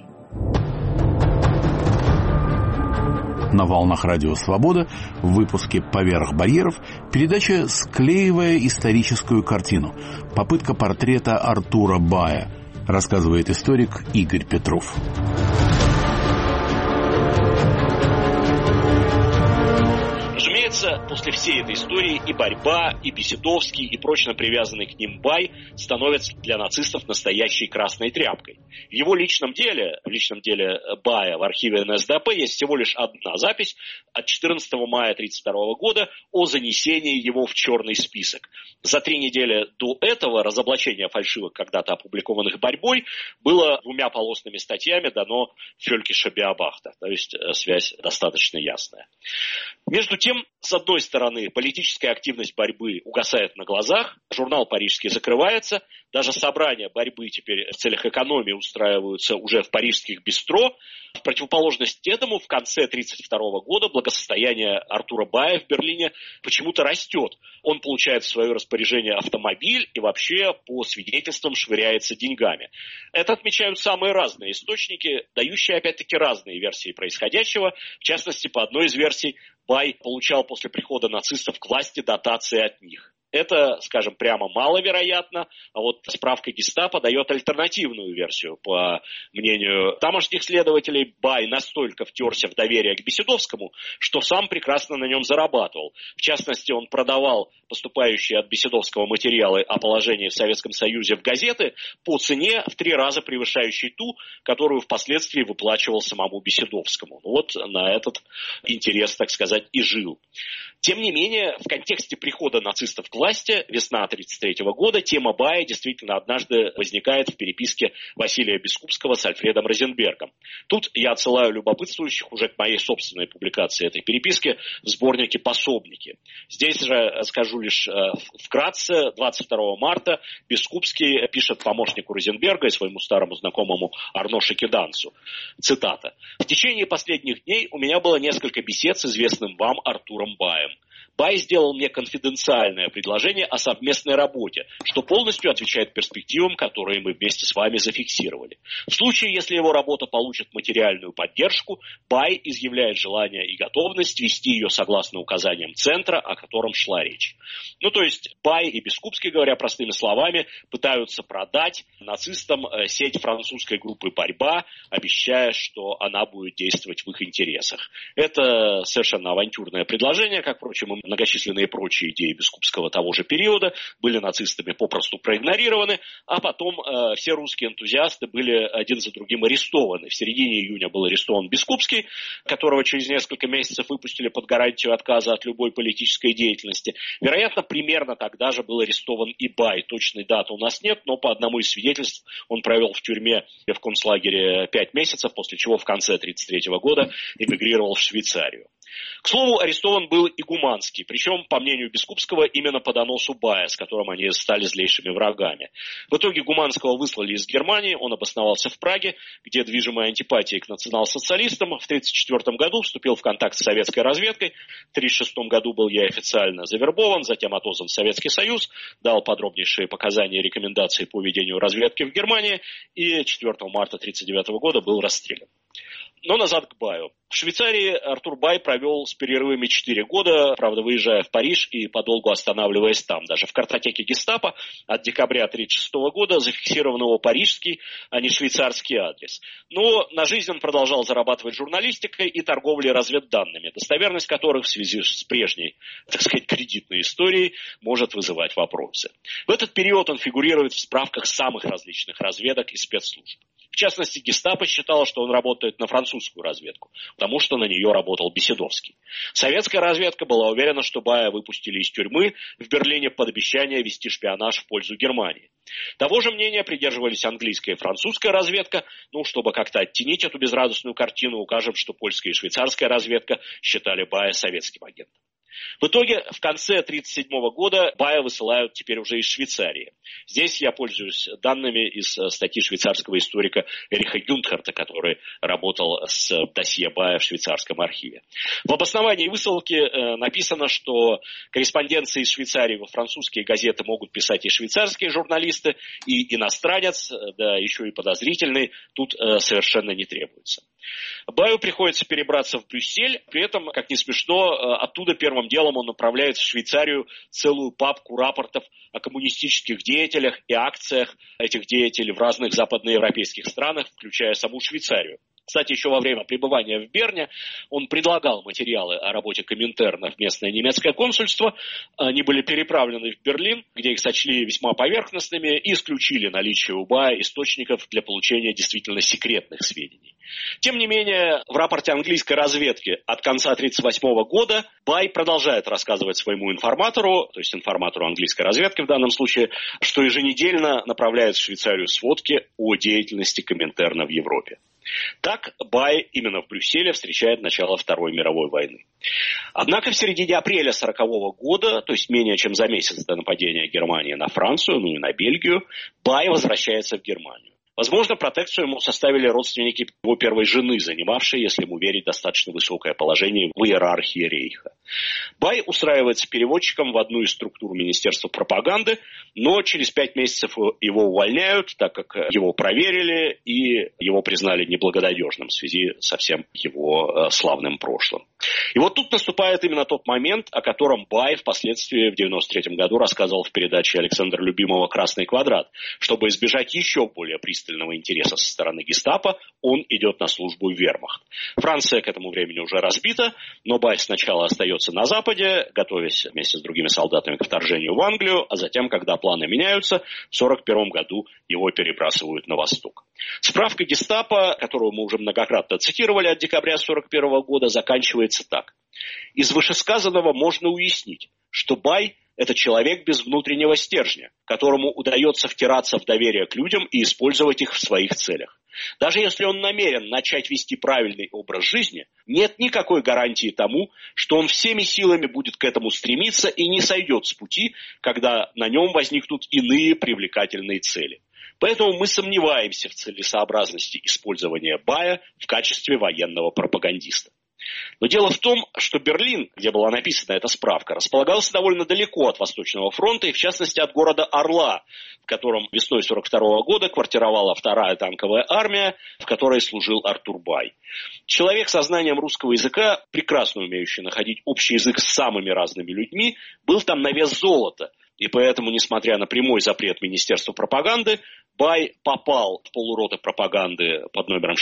На волнах Радио Свобода в выпуске «Поверх барьеров» передача «Склеивая историческую картину». Попытка портрета Артура Бая, рассказывает историк Игорь Петров. Разумеется, после всей этой истории и борьба, и Беседовский, и прочно привязанный к ним Бай становятся для нацистов настоящей красной тряпкой. В его личном деле Бая в архиве НСДАП есть всего лишь одна запись от 14 мая 1932 года о занесении его в черный список. За 3 недели до этого разоблачение фальшивок, когда-то опубликованных борьбой, было 2 полосными статьями дано Фелькиша Биобахта. То есть связь достаточно ясная. Между тем, с одной стороны, политическая активность борьбы угасает на глазах, журнал парижский закрывается, даже собрания борьбы теперь в целях экономии устраиваются уже в парижских бистро. В противоположность этому, в конце 1932 года благосостояние Артура Бая в Берлине почему-то растет. Он получает в свое распоряжение автомобиль и вообще, по свидетельствам, швыряется деньгами. Это отмечают самые разные источники, дающие опять-таки разные версии происходящего. В частности, по одной из версий, Бай получал после прихода нацистов к власти дотации от них. Это, скажем прямо, маловероятно, а вот справка Гестапо дает альтернативную версию. По мнению тамошних следователей, Бай настолько втерся в доверие к Беседовскому, что сам прекрасно на нем зарабатывал. В частности, он продавал поступающие от Беседовского материалы о положении в Советском Союзе в газеты по цене в 3 раза превышающей ту, которую впоследствии выплачивал самому Беседовскому. Вот на этот интерес, так сказать, и жил. Тем не менее, в контексте прихода нацистов к власти, весна 1933 года, тема Бая действительно однажды возникает в переписке Василия Бескупского с Альфредом Розенбергом. Тут я отсылаю любопытствующих уже к моей собственной публикации этой переписки в сборнике «Пособники». Здесь же скажу лишь вкратце, 22 марта Бескупский пишет помощнику Розенберга и своему старому знакомому Арно Шекиданцу. Цитата. «В течение последних дней у меня было несколько бесед с известным вам Артуром Баем. Бай сделал мне конфиденциальное предложение о совместной работе, что полностью отвечает перспективам, которые мы вместе с вами зафиксировали. В случае, если его работа получит материальную поддержку, Бай изъявляет желание и готовность вести ее согласно указаниям Центра, о котором шла речь». Ну, то есть Бай и Бескупский, говоря простыми словами, пытаются продать нацистам сеть французской группы «Борьба», обещая, что она будет действовать в их интересах. Это совершенно авантюрное предложение, как, впрочем, и многочисленные прочие идеи Бескупского того же периода были нацистами попросту проигнорированы, а потом все русские энтузиасты были один за другим арестованы. В середине июня был арестован Бескупский, которого через несколько месяцев выпустили под гарантию отказа от любой политической деятельности. Вероятно, примерно тогда же был арестован и Бай. Точной даты у нас нет, но по одному из свидетельств он провел в тюрьме в концлагере 5 месяцев, после чего в конце 1933 года эмигрировал в Швейцарию. К слову, арестован был и Гуманский, причем, по мнению Бескупского, именно по доносу Бая, с которым они стали злейшими врагами. В итоге Гуманского выслали из Германии, он обосновался в Праге, где, движимой антипатией к национал-социалистам, в 1934 году вступил в контакт с советской разведкой, в 1936 году был я официально завербован, затем отозван в Советский Союз, дал подробнейшие показания и рекомендации по ведению разведки в Германии и 4 марта 1939 года был расстрелян. Но назад к Баю. В Швейцарии Артур Бай провел с перерывами 4 года, правда, выезжая в Париж и подолгу останавливаясь там. Даже в картотеке Гестапо от декабря 1936 года зафиксирован его парижский, а не швейцарский адрес. Но на жизнь он продолжал зарабатывать журналистикой и торговлей разведданными, достоверность которых в связи с прежней, так сказать, кредитной историей может вызывать вопросы. В этот период он фигурирует в справках самых различных разведок и спецслужб. В частности, Гестапо считало, что он работает на французскую разведку, потому что на нее работал Беседовский. Советская разведка была уверена, что Бая выпустили из тюрьмы в Берлине под обещание вести шпионаж в пользу Германии. Того же мнения придерживались английская и французская разведка. Чтобы как-то оттенить эту безрадостную картину, укажем, что польская и швейцарская разведка считали Бая советским агентом. В итоге, в конце 1937 года Бая высылают теперь уже из Швейцарии. Здесь я пользуюсь данными из статьи швейцарского историка Эриха Гюнтхарта, который работал с досье Бая в швейцарском архиве. В обосновании высылки написано, что корреспонденции из Швейцарии во французские газеты могут писать и швейцарские журналисты, и иностранец, да еще и подозрительный, тут совершенно не требуется. Баю приходится перебраться в Брюссель, при этом, как ни смешно, оттуда первым делом он направляет в Швейцарию целую папку рапортов о коммунистических деятелях и акциях этих деятелей в разных западноевропейских странах, включая саму Швейцарию. Кстати, еще во время пребывания в Берне он предлагал материалы о работе Коминтерна в местное немецкое консульство. Они были переправлены в Берлин, где их сочли весьма поверхностными и исключили наличие у Бая источников для получения действительно секретных сведений. Тем не менее, в рапорте английской разведки от конца 1938 года Бай продолжает рассказывать своему информатору, то есть информатору английской разведки в данном случае, что еженедельно направляет в Швейцарию сводки о деятельности Коминтерна в Европе. Так Бай именно в Брюсселе встречает начало Второй мировой войны. Однако в середине апреля 1940 года, то есть менее чем за месяц до нападения Германии на Францию, ну и на Бельгию, Бай возвращается в Германию. Возможно, протекцию ему составили родственники его первой жены, занимавшие, если ему верить, достаточно высокое положение в иерархии Рейха. Бай устраивается переводчиком в одну из структур Министерства пропаганды, но через 5 месяцев его увольняют, так как его проверили и его признали неблагонадежным в связи со всем его славным прошлым. И вот тут наступает именно тот момент, о котором Бай впоследствии в 1993 году рассказывал в передаче Александра Любимова «Красный квадрат». Чтобы избежать еще более пристального интереса со стороны гестапо, он идет на службу в вермахт. Франция к этому времени уже разбита, но Бай сначала остается на Западе, готовясь вместе с другими солдатами к вторжению в Англию, а затем, когда планы меняются, в 1941 году его перебрасывают на восток. Справка гестапо, которую мы уже многократно цитировали от декабря 1941 года, заканчивается так. Из вышесказанного можно уяснить, что Бай – это человек без внутреннего стержня, которому удается втираться в доверие к людям и использовать их в своих целях. Даже если он намерен начать вести правильный образ жизни, нет никакой гарантии тому, что он всеми силами будет к этому стремиться и не сойдет с пути, когда на нем возникнут иные привлекательные цели. Поэтому мы сомневаемся в целесообразности использования Бая в качестве военного пропагандиста. Но дело в том, что Берлин, где была написана эта справка, располагался довольно далеко от Восточного фронта и, в частности, от города Орла, в котором весной 1942 года квартировала 2-я танковая армия, в которой служил Артур Бай. Человек со знанием русского языка, прекрасно умеющий находить общий язык с самыми разными людьми, был там на вес золота. И поэтому, несмотря на прямой запрет Министерства пропаганды, Бай попал в полуроты пропаганды под номером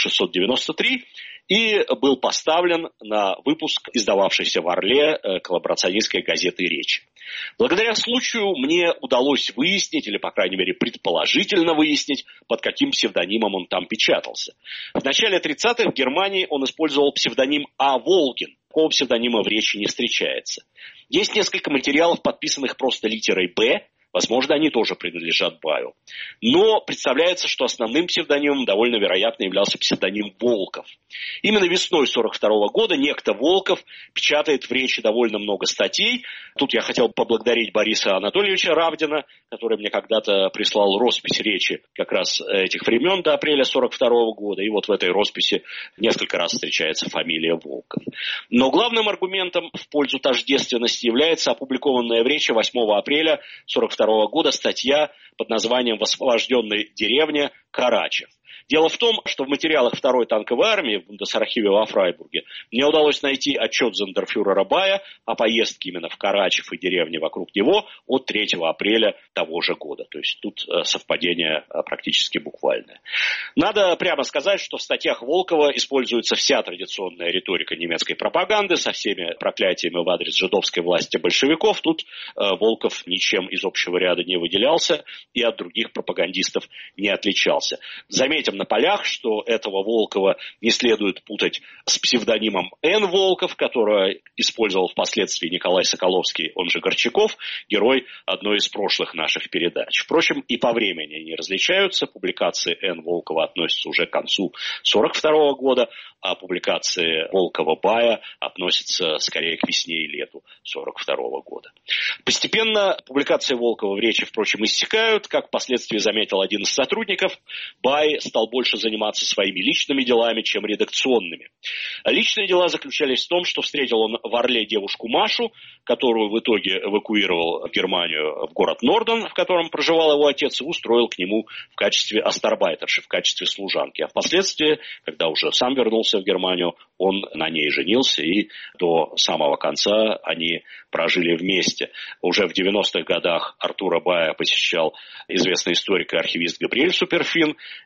693 и был поставлен на выпуск издававшейся в Орле коллаборационистской газеты «Речь». Благодаря случаю мне удалось выяснить, или, по крайней мере, предположительно выяснить, под каким псевдонимом он там печатался. В начале 30-х в Германии он использовал псевдоним А. Волгин. Такого псевдонима в «Речи» не встречается. Есть несколько материалов, подписанных просто литерой «Б». Возможно, они тоже принадлежат Баю. Но представляется, что основным псевдонимом довольно вероятно являлся псевдоним Волков. Именно весной 1942 года некто Волков печатает в «Речи» довольно много статей. Тут я хотел поблагодарить Бориса Анатольевича Равдина, который мне когда-то прислал роспись «Речи» как раз этих времен до апреля 1942 года. И вот в этой росписи несколько раз встречается фамилия Волков. Но главным аргументом в пользу тождественности является опубликованная в «Речи» 8 апреля 1942 года статья под названием «В освобожденной деревне Карачев». Дело в том, что в материалах 2-й танковой армии в Бундесархиве во Фрайбурге мне удалось найти отчет зондерфюрера Бая о поездке именно в Карачев и деревне вокруг него от 3 апреля того же года. То есть тут совпадение практически буквальное. Надо прямо сказать, что в статьях Волкова используется вся традиционная риторика немецкой пропаганды со всеми проклятиями в адрес жидовской власти большевиков. Тут Волков ничем из общего ряда не выделялся и от других пропагандистов не отличался. Заметим на полях, что этого Волкова не следует путать с псевдонимом Н. Волков, которого использовал впоследствии Николай Соколовский, он же Горчаков, герой одной из прошлых наших передач. Впрочем, и по времени они различаются. Публикации Н. Волкова относятся уже к концу 1942 года, а публикации Волкова-Бая относятся скорее к весне и лету 1942 года. Постепенно публикации Волкова в «Речи», впрочем, иссякают. Как впоследствии заметил один из сотрудников, Бай стал больше заниматься своими личными делами, чем редакционными. Личные дела заключались в том, что встретил он в Орле девушку Машу, которую в итоге эвакуировал в Германию, в город Норден, в котором проживал его отец, и устроил к нему в качестве астарбайтерши, в качестве служанки. А впоследствии, когда уже сам вернулся в Германию, он на ней женился, и до самого конца они прожили вместе. Уже в 90-х годах Артура Бая посещал известный историк и архивист Габриэль Суперфин, и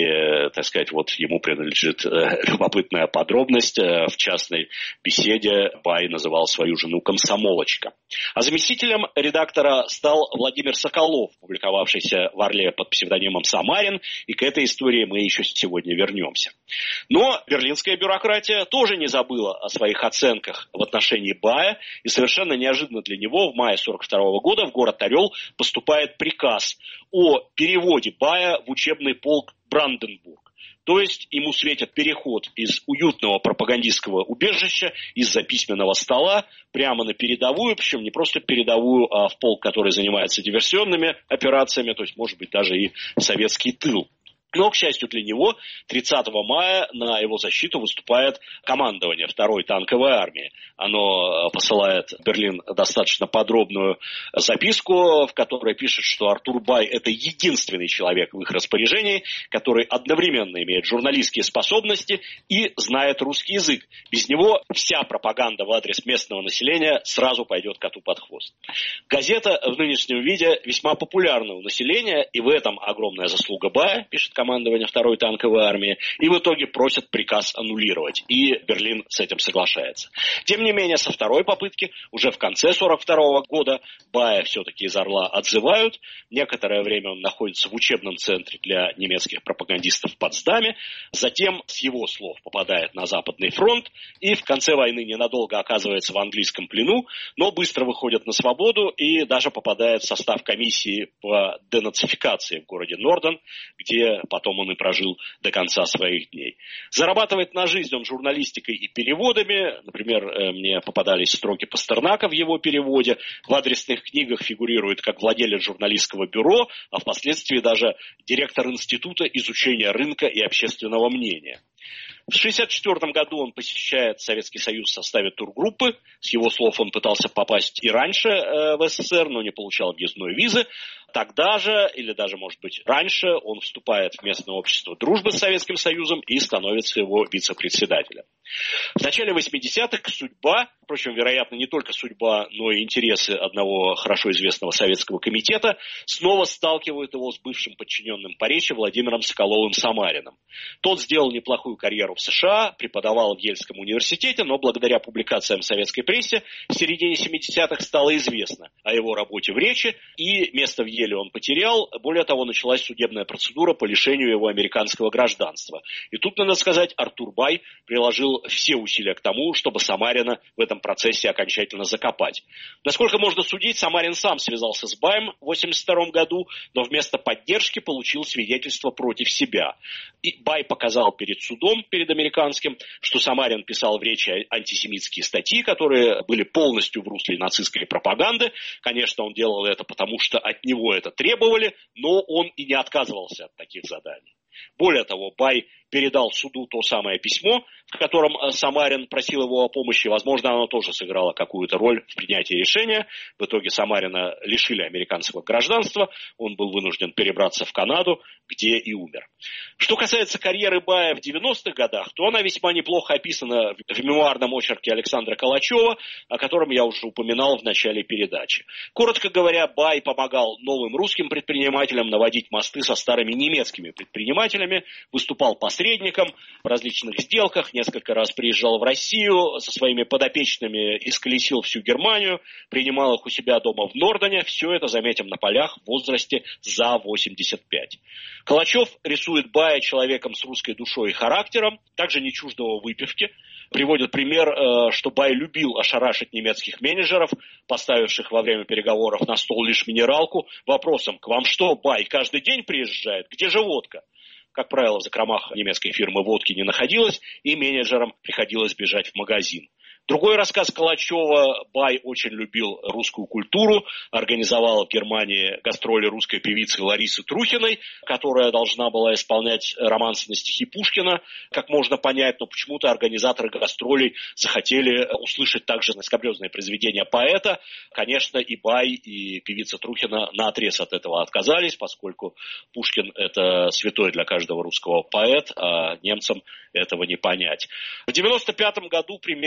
И, так сказать, вот ему принадлежит любопытная подробность. В частной беседе Бай называл свою жену «комсомолочка». А заместителем редактора стал Владимир Соколов, публиковавшийся в «Орле» под псевдонимом Самарин. И к этой истории мы еще сегодня вернемся. Но берлинская бюрократия тоже не забыла о своих оценках в отношении Бая. И совершенно неожиданно для него в мае 1942 года в город Орел поступает приказ о переводе Бая в учебный полк Бранденбург. То есть ему светит переход из уютного пропагандистского убежища, из-за письменного стола, прямо на передовую, причем не просто передовую, а в полк, который занимается диверсионными операциями, то есть, может быть, даже и советский тыл. Но, к счастью для него, 30 мая на его защиту выступает командование 2-й танковой армии. Оно посылает в Берлин достаточно подробную записку, в которой пишет, что Артур Бай – это единственный человек в их распоряжении, который одновременно имеет журналистские способности и знает русский язык. Без него вся пропаганда в адрес местного населения сразу пойдет коту под хвост. Газета в нынешнем виде весьма популярна у населения, и в этом огромная заслуга Бая, пишет командование 2-й танковой армии, и в итоге просят приказ аннулировать. И Берлин с этим соглашается. Тем не менее, со второй попытки, уже в конце 1942 года, Бая все-таки из Орла отзывают. Некоторое время он находится в учебном центре для немецких пропагандистов в Потсдаме. Затем, с его слов, попадает на Западный фронт и в конце войны ненадолго оказывается в английском плену, но быстро выходит на свободу и даже попадает в состав комиссии по денацификации в городе Норден, где потом он и прожил до конца своих дней. Зарабатывает на жизнь он журналистикой и переводами. Например, мне попадались строки Пастернака в его переводе. В адресных книгах фигурирует как владелец журналистского бюро, а впоследствии даже директор Института изучения рынка и общественного мнения. В 1964 году он посещает Советский Союз в составе тургруппы. С его слов, он пытался попасть и раньше в СССР, но не получал въездной визы. Тогда же, или даже, может быть, раньше, он вступает в местное общество дружбы с Советским Союзом и становится его вице-председателем. В начале 80-х судьба, впрочем, вероятно, не только судьба, но и интересы одного хорошо известного советского комитета, снова сталкивают его с бывшим подчиненным по речи Владимиром Соколовым-Самариным. Тот сделал неплохую карьеру в США, преподавал в Ельском университете, но благодаря публикациям в советской прессе в середине 70-х стало известно о его работе в речи, и место в Еле он потерял. Более того, началась судебная процедура по лишению его американского гражданства. И тут, надо сказать, Артур Бай приложил все усилия к тому, чтобы Самарина в этом процессе окончательно закопать. Насколько можно судить, Самарин сам связался с Баем в 1982 году, но вместо поддержки получил свидетельство против себя. И Бай показал перед судом, перед американским, что Самарин писал в речи антисемитские статьи, которые были полностью в русле нацистской пропаганды. Конечно, он делал это потому, что от него это требовали, но он и не отказывался от таких заданий. Более того, Бай передал суду то самое письмо, в котором Самарин просил его о помощи. Возможно, оно тоже сыграло какую-то роль в принятии решения. В итоге Самарина лишили американского гражданства. Он был вынужден перебраться в Канаду, где и умер. Что касается карьеры Бая в 90-х годах, то она весьма неплохо описана в мемуарном очерке Александра Калачева, о котором я уже упоминал в начале передачи. Коротко говоря, Бай помогал новым русским предпринимателям наводить мосты со старыми немецкими предпринимателями, выступал посредником в различных сделках, несколько раз приезжал в Россию, со своими подопечными исколесил всю Германию, принимал их у себя дома в Нордене. Все это, заметим, на полях в возрасте за 85. Калачев рисует Бая человеком с русской душой и характером, также не чуждого выпивки. Приводит пример, что Бай любил ошарашить немецких менеджеров, поставивших во время переговоров на стол лишь минералку, вопросом: «К вам что, Бай, каждый день приезжает? Где же водка?» Как правило, в закромах немецкой фирмы водки не находилось, и менеджерам приходилось бежать в магазин. Другой рассказ Калачева: Бай очень любил русскую культуру, организовал в Германии гастроли русской певицы Ларисы Трухиной, которая должна была исполнять романсы на стихи Пушкина, как можно понять, но почему-то организаторы гастролей захотели услышать также скабрезное произведение поэта. Конечно, и Бай, и певица Трухина наотрез от этого отказались, поскольку Пушкин – это святой для каждого русского поэт, а немцам этого не понять. В 1995 году примерно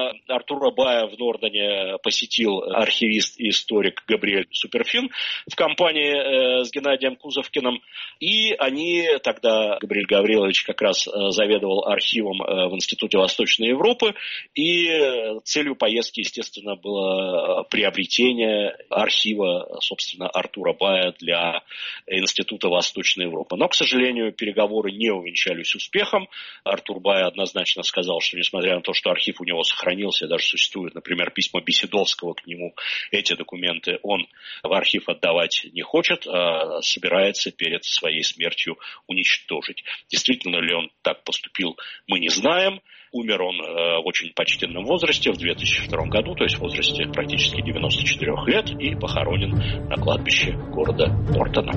Артура Бая в Нордене посетил архивист и историк Габриэль Суперфин в компании с Геннадием Кузовкиным. И они тогда, Габриэль Гаврилович как раз заведовал архивом в Институте Восточной Европы, и целью поездки, естественно, было приобретение архива, собственно, Артура Бая для Института Восточной Европы. Но, к сожалению, переговоры не увенчались успехом. Артур Бай однозначно сказал, что несмотря на то, что архив у него сохранился, даже существуют, например, письма Беседовского к нему, эти документы он в архив отдавать не хочет, а собирается перед своей смертью уничтожить. Действительно ли он так поступил, мы не знаем. Умер он в очень почтенном возрасте, в 2002 году, то есть в возрасте практически 94 лет, и похоронен на кладбище города Нортона.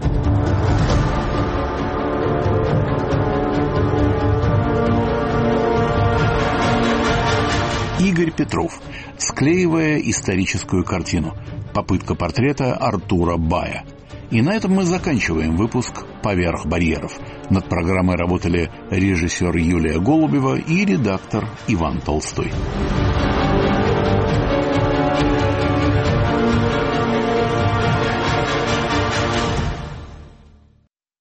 Игорь Петров. Склеивая историческую картину. Попытка портрета Артура Бая. И на этом мы заканчиваем выпуск «Поверх барьеров». Над программой работали режиссер Юлия Голубева и редактор Иван Толстой.